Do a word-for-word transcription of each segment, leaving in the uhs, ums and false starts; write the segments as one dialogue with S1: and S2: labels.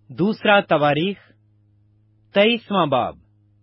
S1: दूसरा तवारीख तेईसवां बाब।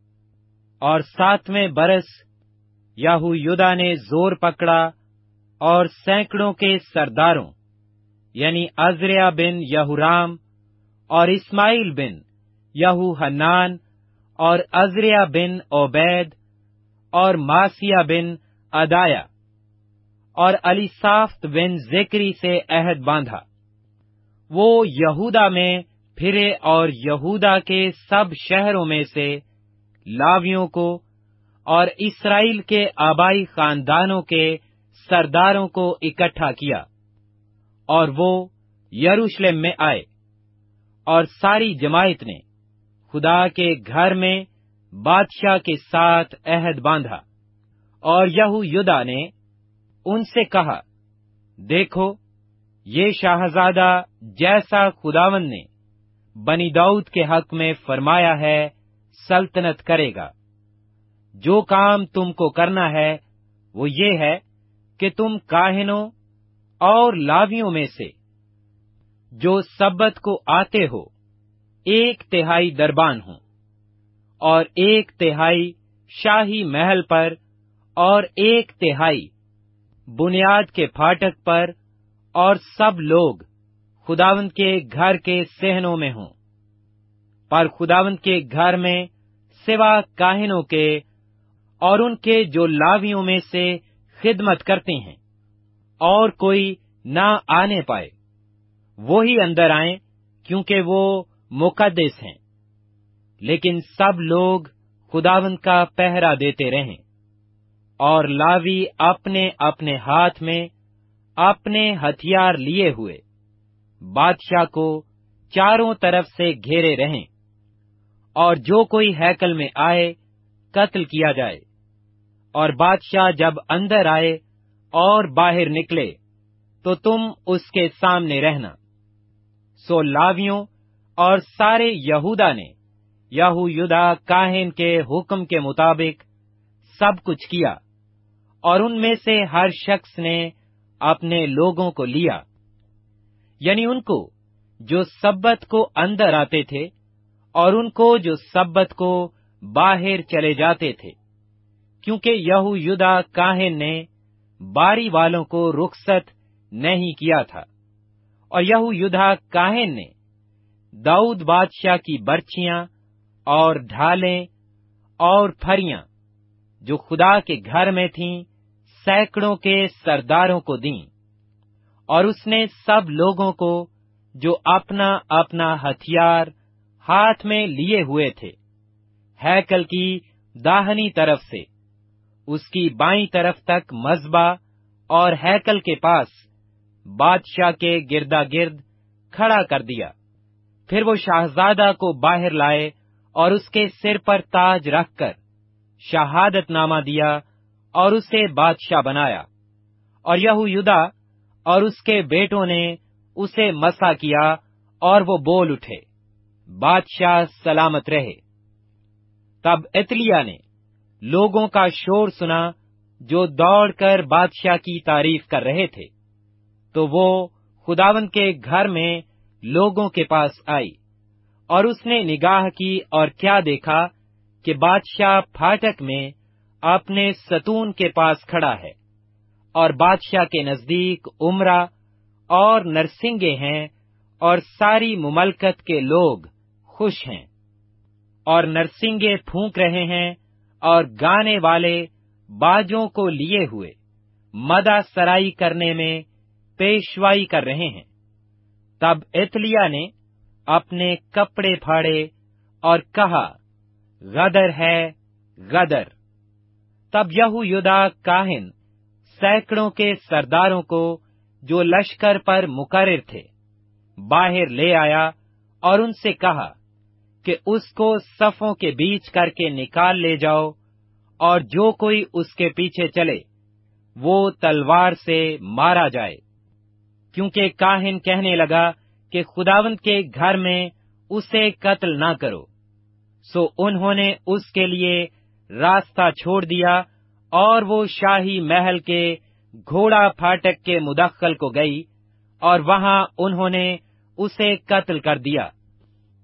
S1: और सातवें बरस यहूदा ने जोर पकड़ा और सैकड़ों के सरदारों यानी अजरिया बिन यहूराम और इस्माइल बिन यहूहन्नान और अजरिया बिन ओबैद और मासिया बिन अदाया और अलीसाफ्त बिन जिक्री से अहद बांधा। वो यहूदा में फिरे और यहूदा के सब शहरों में से लावियों को और इस्राएल के आबाई खानदानों के सरदारों को इकट्ठा किया, और वो यरूशलेम में आए। और सारी जमायत ने खुदा के घर में बादशाह के साथ अहद बांधा। और यहूदा ने उनसे कहा, देखो, ये शाहजादा जैसा खुदावंद ने बनी दाऊद के हक में फरमाया है सल्तनत करेगा। जो काम तुमको करना है वो ये है कि तुम काहिनों और लावियों में से जो सब्बत को आते हो एक तिहाई दरबान हो, और एक तिहाई शाही महल पर और एक तिहाई बुनियाद के फाटक पर, और सब लोग खुदावंद के घर के सहनों में हों। पर खुदावंद के घर में सिवा काहिनों के और उनके जो लावियों में से खिदमत करते हैं और कोई ना आने पाए। वो ही अंदर आए, क्योंकि वो मुकद्दस हैं। लेकिन सब लोग खुदावंद का पहरा देते रहें, और लावी अपने अपने हाथ में अपने हथियार लिए हुए बादशाह को चारों तरफ से घेरे रहें, और जो कोई हैकल में आए कत्ल किया जाए। और बादशाह जब अंदर आए और बाहर निकले तो तुम उसके सामने रहना। सो लावियों और सारे यहूदा ने यहूदा काहिन के हुक्म के मुताबिक सब कुछ किया, और उनमें से हर शख्स ने अपने लोगों को लिया, यानी उनको जो सब्बत को अंदर आते थे और उनको जो सब्बत को बाहर चले जाते थे, क्योंकि यहूदा काहिन ने बारी वालों को रुखसत नहीं किया था। और यहूदा काहिन ने दाऊद बादशाह की बर्छियां और ढालें और फरियां जो खुदा के घर में थीं सैकड़ों के सरदारों को दीं। और उसने सब लोगों को जो अपना अपना हथियार हाथ में लिए हुए थे हैकल की दाहिनी तरफ से उसकी बाईं तरफ तक मज़बा और हैकल के पास बादशाह के गिरदा गिर्द खड़ा कर दिया। फिर वो शाहजादा को बाहर लाए और उसके सिर पर ताज रखकर शहादतनामा दिया और उसे बादशाह बनाया। और यहूदा और उसके बेटों ने उसे मसा किया, और वो बोल उठे, बादशाह सलामत रहे। तब एतलिया ने लोगों का शोर सुना जो दौड़कर बादशाह की तारीफ कर रहे थे। तो वो खुदावंद के घर में लोगों के पास आई, और उसने निगाह की और क्या देखा कि बादशाह फाटक में अपने सतून के पास खड़ा है, और बादशाह के नजदीक उमरा और नरसिंगे हैं, और सारी मुमलकत के लोग खुश हैं। और नरसिंगे फूंक रहे हैं, और गाने वाले बाजों को लिए हुए मदा सराई करने में पेशवाई कर रहे हैं। तब एतलिया ने अपने कपड़े फाड़े और कहा, गदर है, गदर। तब यहूदा काहिन सैकड़ों के सरदारों को जो लश्कर पर मुकर्रर थे बाहर ले आया, और उनसे कहा कि उसको सफों के बीच करके निकाल ले जाओ, और जो कोई उसके पीछे चले वो तलवार से मारा जाए। क्योंकि काहिन कहने लगा कि खुदावंद के घर में उसे कत्ल ना करो। सो उन्होंने उसके लिए रास्ता छोड़ दिया, और वो शाही महल के घोड़ा फाटक के मुदख्खल को गई, और वहां उन्होंने उसे कत्ल कर दिया।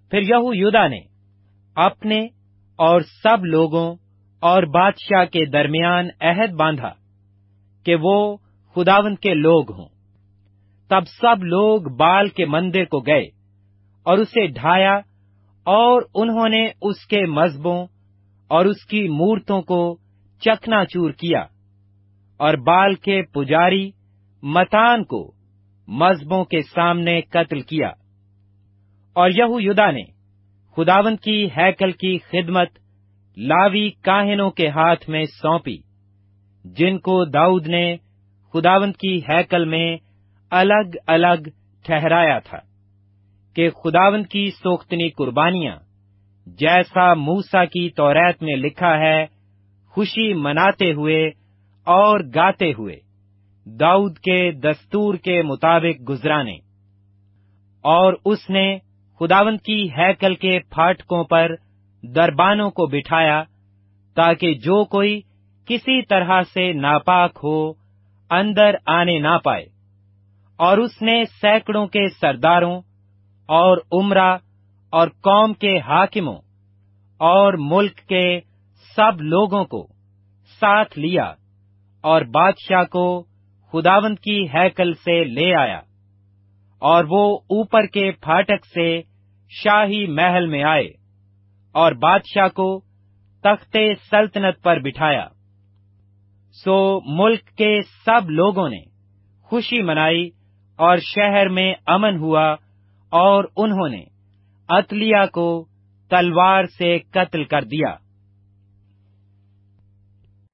S1: پھر یہویدا نے اپنے اور سب لوگوں اور بادشاہ کے درمیان عہد باندھا کہ وہ خداوند کے لوگ ہوں۔ تب سب لوگ بال کے مندر کو گئے اور اسے ڈھایا، اور انہوں نے اس کے مذبوں اور اس کی مورتوں کو چکنا چور کیا، اور بال کے پجاری متان کو مذبوں کے سامنے قتل کیا۔ اور یہویدا نے خداوند کی ہیکل کی خدمت لاوی کاہنوں کے ہاتھ میں سونپی، جن کو داؤد نے خداوند کی ہیکل میں الگ الگ ٹھہرایا تھا، کہ خداوند کی سوختنی قربانیاں، جیسا موسیٰ کی توریت میں لکھا ہے، خوشی مناتے ہوئے اور گاتے ہوئے داؤد کے دستور کے مطابق گزرانے۔ اور اس نے خداوند کی ہیکل کے پھاٹکوں پر دربانوں کو بٹھایا، تاکہ جو کوئی کسی طرح سے ناپاک ہو اندر آنے نہ پائے۔ اور اس نے سینکڑوں کے سرداروں اور عمرا اور قوم کے حاکموں اور ملک کے سب لوگوں کو ساتھ لیا، اور بادشاہ کو خداوند کی ہیکل سے لے آیا، اور وہ اوپر کے پھاٹک سے شاہی محل میں آئے، اور بادشاہ کو تخت سلطنت پر بٹھایا۔ سو ملک کے سب لوگوں نے خوشی منائی، اور شہر میں امن ہوا، اور انہوں نے عطلیہ کو تلوار سے قتل کر دیا۔